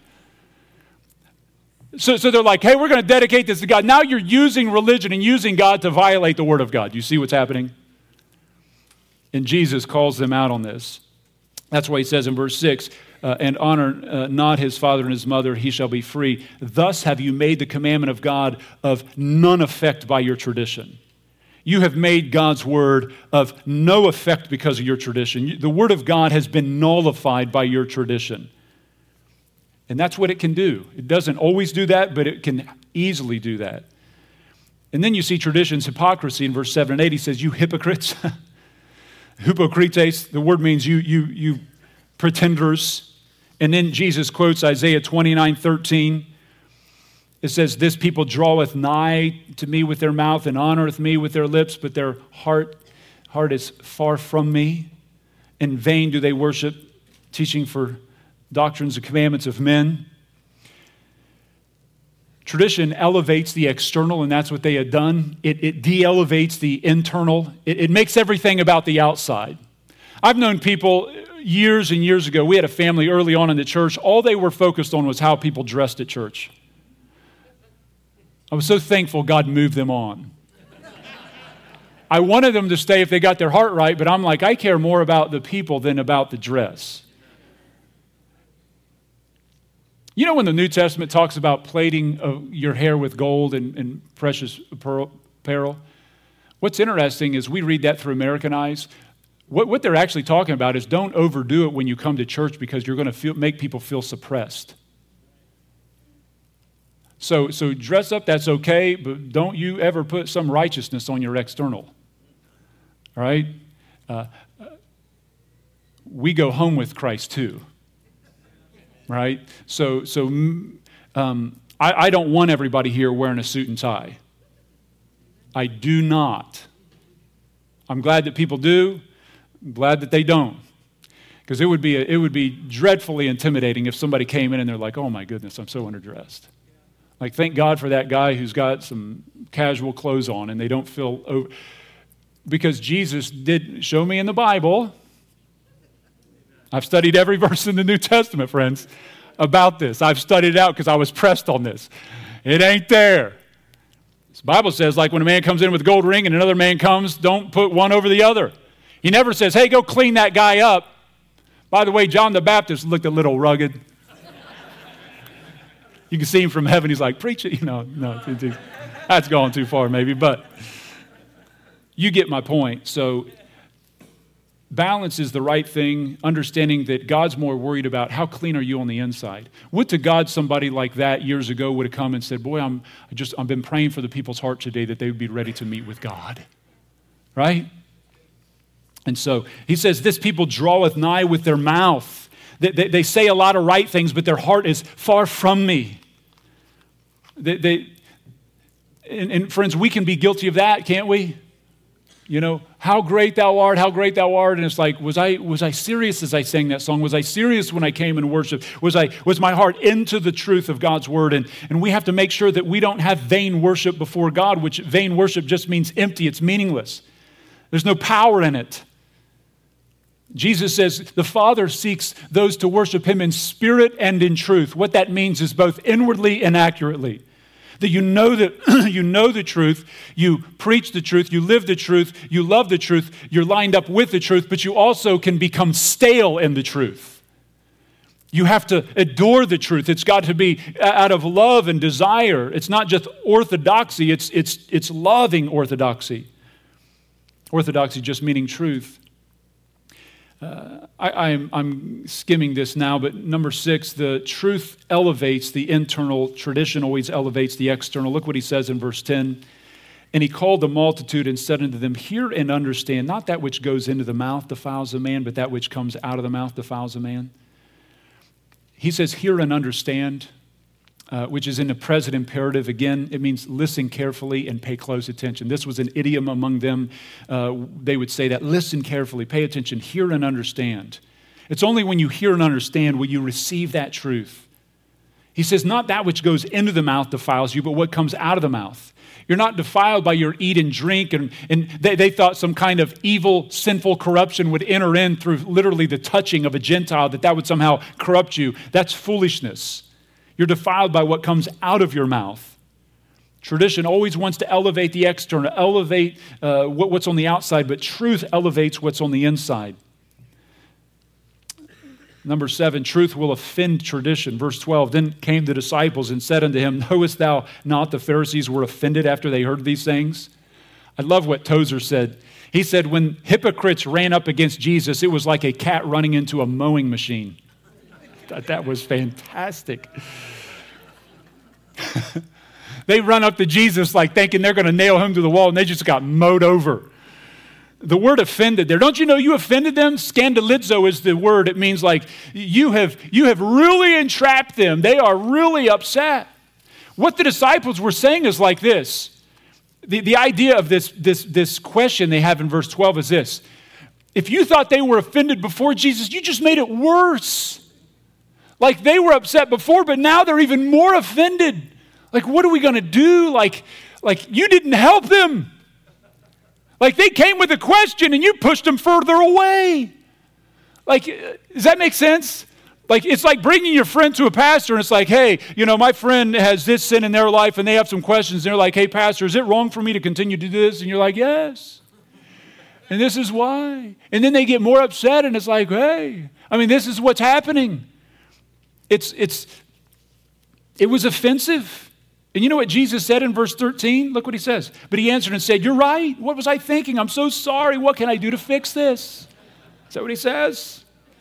So they're like, hey, we're going to dedicate this to God. Now you're using religion and using God to violate the Word of God. You see what's happening? And Jesus calls them out on this. That's why he says in verse 6, and honor not his father and his mother, he shall be free. Thus have you made the commandment of God of none effect by your tradition. You have made God's word of no effect because of your tradition. The word of God has been nullified by your tradition. And that's what it can do. It doesn't always do that, but it can easily do that. And then you see tradition's hypocrisy in verse 7 and 8. He says, you hypocrites. Hypocrites, the word means you pretenders. And then Jesus quotes Isaiah 29:13. It says, "This people draweth nigh to me with their mouth and honoreth me with their lips, but their heart is far from me. In vain do they worship, teaching for doctrines and commandments of men." Tradition elevates the external, and that's what they had done. It de-elevates the internal. It makes everything about the outside. I've known people years and years ago, we had a family early on in the church, all they were focused on was how people dressed at church. I was so thankful God moved them on. I wanted them to stay if they got their heart right, but I'm like, I care more about the people than about the dress. You know when the New Testament talks about plating your hair with gold and precious apparel? What's interesting is we read that through American eyes. What they're actually talking about is don't overdo it when you come to church because you're going to make people feel suppressed. So dress up, that's okay, but don't you ever put some righteousness on your external. All right? We go home with Christ too. Right? So I don't want everybody here wearing a suit and tie. I do not. I'm glad that people do. I'm glad that they don't. Because it would be dreadfully intimidating if somebody came in and they're like, "Oh my goodness, I'm so underdressed." Like, thank God for that guy who's got some casual clothes on and they don't feel over. Because Jesus did show me in the Bible. I've studied every verse in the New Testament, friends, about this. I've studied it out because I was pressed on this. It ain't there. The Bible says, like when a man comes in with a gold ring and another man comes, don't put one over the other. He never says, "Hey, go clean that guy up." By the way, John the Baptist looked a little rugged. You can see him from heaven. He's like, "Preach it." No, that's gone too far maybe, but you get my point. So balance is the right thing, understanding that God's more worried about how clean are you on the inside. Would to God somebody like that years ago would have come and said, "Boy, I've been praying for the people's heart today that they would be ready to meet with God." Right? And so he says, "This people draweth nigh with their mouth." They say a lot of right things, but their heart is far from me. And friends, we can be guilty of that, can't we? You know, "How great thou art, how great thou art." And it's like, was I serious as I sang that song? Was I serious when I came and worshiped? Was my heart into the truth of God's word? And we have to make sure that we don't have vain worship before God, which vain worship just means empty. It's meaningless. There's no power in it. Jesus says the Father seeks those to worship him in spirit and in truth. What that means is both inwardly and accurately. That you know the truth, you preach the truth, you live the truth, you love the truth, you're lined up with the truth, but you also can become stale in the truth. You have to adore the truth. It's got to be out of love and desire. It's not just orthodoxy, it's loving orthodoxy. Orthodoxy just meaning truth. I'm skimming this now, but number 6, the truth elevates the internal. Tradition always elevates the external. Look what he says in verse 10. "And he called the multitude and said unto them, Hear and understand, not that which goes into the mouth defiles a man, but that which comes out of the mouth defiles a man." He says, hear and understand, which is in the present imperative. Again, it means listen carefully and pay close attention. This was an idiom among them. They would say that, listen carefully, pay attention, hear and understand. It's only when you hear and understand will you receive that truth. He says, not that which goes into the mouth defiles you, but what comes out of the mouth. You're not defiled by your eat and drink. And they thought some kind of evil, sinful corruption would enter in through literally the touching of a Gentile, that would somehow corrupt you. That's foolishness. You're defiled by what comes out of your mouth. Tradition always wants to elevate the external, elevate what's on the outside, but truth elevates what's on the inside. Number 7, truth will offend tradition. Verse 12, then came the disciples and said unto him, knowest thou not the Pharisees were offended after they heard these things? I love what Tozer said. He said, when hypocrites ran up against Jesus, it was like a cat running into a mowing machine. That was fantastic. They run up to Jesus like thinking they're going to nail him to the wall, and they just got mowed over. The word offended there. Don't you know you offended them? Scandalizo is the word. It means like you have really entrapped them. They are really upset. What the disciples were saying is like this. The idea of this question they have in verse 12 is this. If you thought they were offended before Jesus, you just made it worse. Like they were upset before, but now they're even more offended. Like, what are we going to do? Like you didn't help them. Like they came with a question and you pushed them further away. Like, does that make sense? Like, it's like bringing your friend to a pastor and it's like, hey, my friend has this sin in their life and they have some questions. And they're like, hey, pastor, is it wrong for me to continue to do this? And you're like, yes. And this is why. And then they get more upset and it's like, hey, this is what's happening. It was offensive. And you know what Jesus said in verse 13? Look what he says. But he answered and said, you're right. What was I thinking? I'm so sorry. What can I do to fix this? Is that what he says?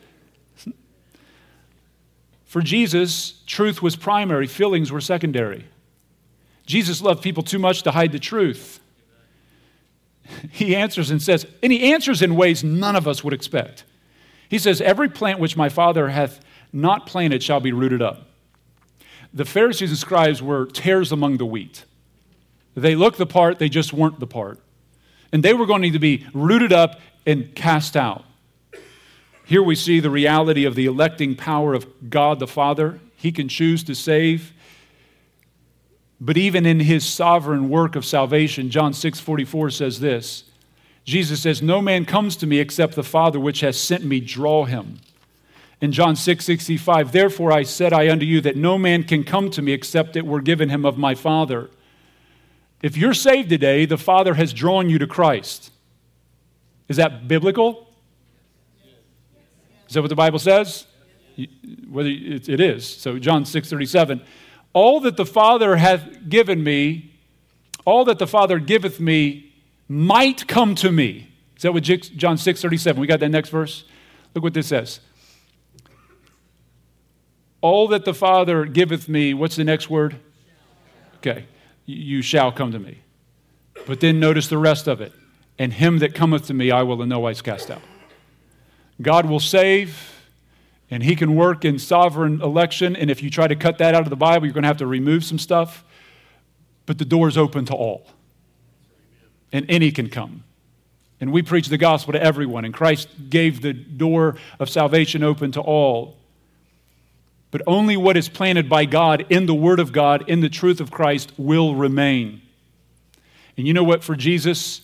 For Jesus, truth was primary. Feelings were secondary. Jesus loved people too much to hide the truth. He answers and says, and he answers in ways none of us would expect. He says, every plant which my Father hath not planted shall be rooted up. The Pharisees and scribes were tares among the wheat. They looked the part, they just weren't the part. And they were going to be rooted up and cast out. Here we see the reality of the electing power of God the Father. He can choose to save. But even in his sovereign work of salvation, John 6:44 says this. Jesus says, no man comes to me except the Father which has sent me draw him. In John 6:65, therefore I said unto you that no man can come to me except it were given him of my Father. If you're saved today, the Father has drawn you to Christ. Is that biblical? Is that what the Bible says? Whether it is. So John 6:37, all that the Father hath given me, all that the Father giveth me might come to me. Is that what John 6:37? We got that next verse? Look what this says. All that the Father giveth me, what's the next word? Okay, you shall come to me. But then notice the rest of it. And him that cometh to me I will in no wise cast out. God will save, and he can work in sovereign election, and if you try to cut that out of the Bible, you're going to have to remove some stuff. But the door's open to all. And any can come. And we preach the gospel to everyone, and Christ gave the door of salvation open to all. But only what is planted by God in the Word of God, in the truth of Christ, will remain. And you know what? For Jesus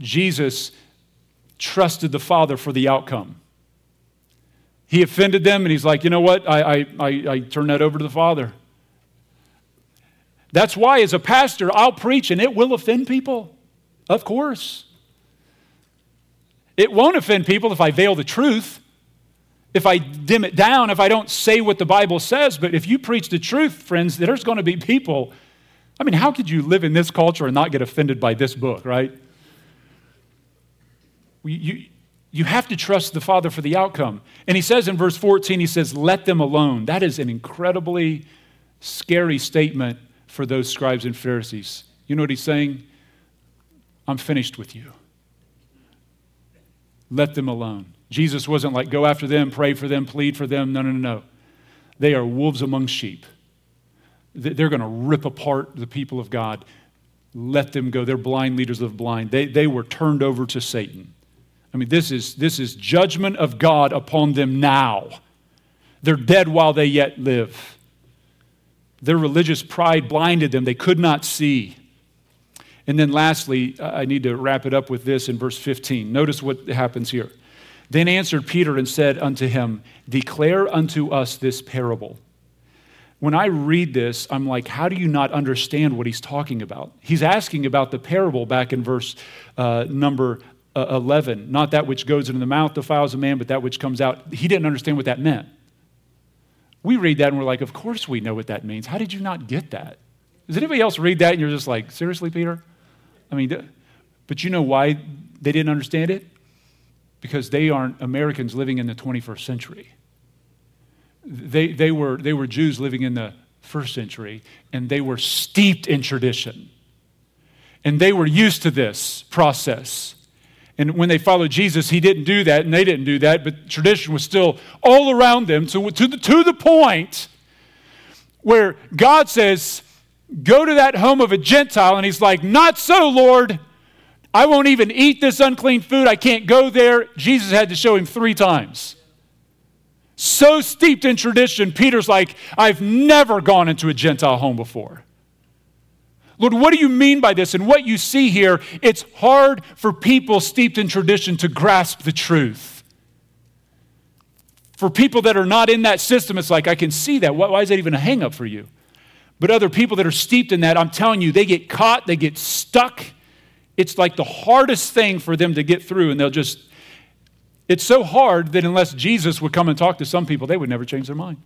trusted the Father for the outcome. He offended them, and he's like, you know what? I turn that over to the Father. That's why, as a pastor, I'll preach, and it will offend people. Of course. It won't offend people if I veil the truth, if I dim it down, if I don't say what the Bible says. But if you preach the truth, friends, there's going to be people. How could you live in this culture and not get offended by this book, right? You have to trust the Father for the outcome. And he says in verse 14, he says, let them alone. That is an incredibly scary statement for those scribes and Pharisees. You know what he's saying? I'm finished with you. Let them alone. Jesus wasn't like, go after them, pray for them, plead for them. No. They are wolves among sheep. They're going to rip apart the people of God. Let them go. They're blind leaders of the blind. They were turned over to Satan. This is judgment of God upon them now. They're dead while they yet live. Their religious pride blinded them. They could not see. And then lastly, I need to wrap it up with this in verse 15. Notice what happens here. Then answered Peter and said unto him, declare unto us this parable. When I read this, I'm like, how do you not understand what he's talking about? He's asking about the parable back in verse number 11. Not that which goes into the mouth defiles a man, but that which comes out. He didn't understand what that meant. We read that and we're like, of course we know what that means. How did you not get that? Does anybody else read that and you're just like, seriously, Peter? But you know why they didn't understand it? Because they aren't Americans living in the 21st century. They were Jews living in the first century, and they were steeped in tradition. And they were used to this process. And when they followed Jesus, he didn't do that, and they didn't do that, but tradition was still all around them. So to the point where God says, go to that home of a Gentile, and he's like, not so, Lord. I won't even eat this unclean food. I can't go there. Jesus had to show him 3 times. So steeped in tradition, Peter's like, I've never gone into a Gentile home before. Lord, what do you mean by this? And what you see here, it's hard for people steeped in tradition to grasp the truth. For people that are not in that system, it's like, I can see that. Why is that even a hang-up for you? But other people that are steeped in that, I'm telling you, they get caught, they get stuck. It's like the hardest thing for them to get through, and it's so hard that unless Jesus would come and talk to some people, they would never change their mind.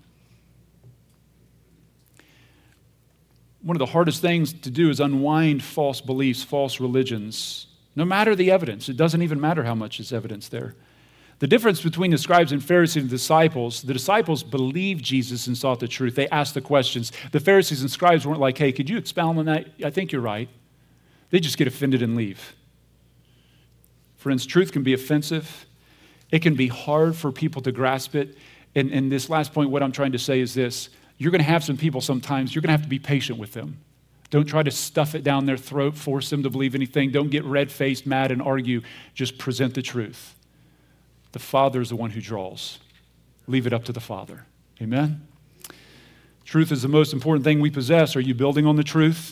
One of the hardest things to do is unwind false beliefs, false religions, no matter the evidence. It doesn't even matter how much is evidence there. The difference between the scribes and Pharisees and the disciples believed Jesus and sought the truth. They asked the questions. The Pharisees and scribes weren't like, hey, could you expound on that? I think you're right. They just get offended and leave. Friends, truth can be offensive. It can be hard for people to grasp it. And this last point, what I'm trying to say is this. You're going to have some people sometimes, you're going to have to be patient with them. Don't try to stuff it down their throat, force them to believe anything. Don't get red-faced, mad, and argue. Just present the truth. The Father is the one who draws. Leave it up to the Father. Amen? Truth is the most important thing we possess. Are you building on the truth?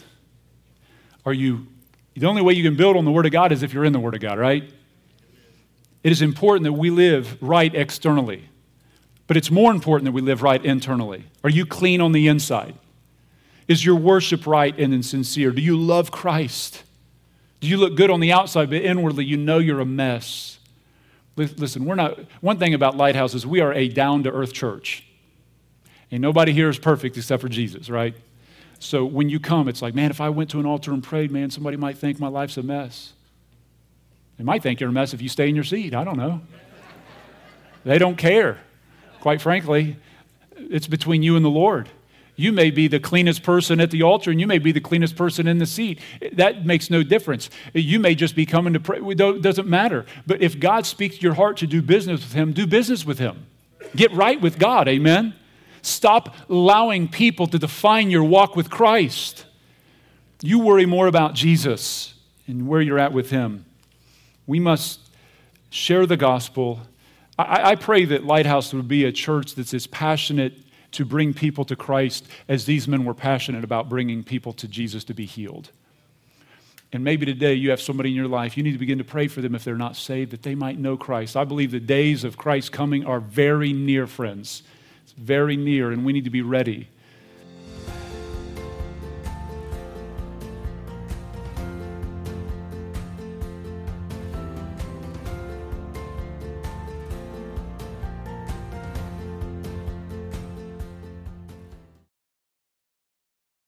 The only way you can build on the Word of God is if you're in the Word of God, right? It is important that we live right externally. But it's more important that we live right internally. Are you clean on the inside? Is your worship right and sincere? Do you love Christ? Do you look good on the outside, but inwardly you know you're a mess? Listen, one thing about Lighthouse is we are a down-to-earth church. And nobody here is perfect except for Jesus, right? So when you come, it's like, man, if I went to an altar and prayed, man, somebody might think my life's a mess. They might think you're a mess if you stay in your seat. I don't know. They don't care. Quite frankly, it's between you and the Lord. You may be the cleanest person at the altar, and you may be the cleanest person in the seat. That makes no difference. You may just be coming to pray. It doesn't matter. But if God speaks to your heart to do business with Him, do business with Him. Get right with God, amen? Stop allowing people to define your walk with Christ. You worry more about Jesus and where you're at with Him. We must share the gospel. I pray that Lighthouse would be a church that's as passionate to bring people to Christ as these men were passionate about bringing people to Jesus to be healed. And maybe today you have somebody in your life, you need to begin to pray for them if they're not saved, that they might know Christ. I believe the days of Christ coming are very near, friends. It's very near, and we need to be ready.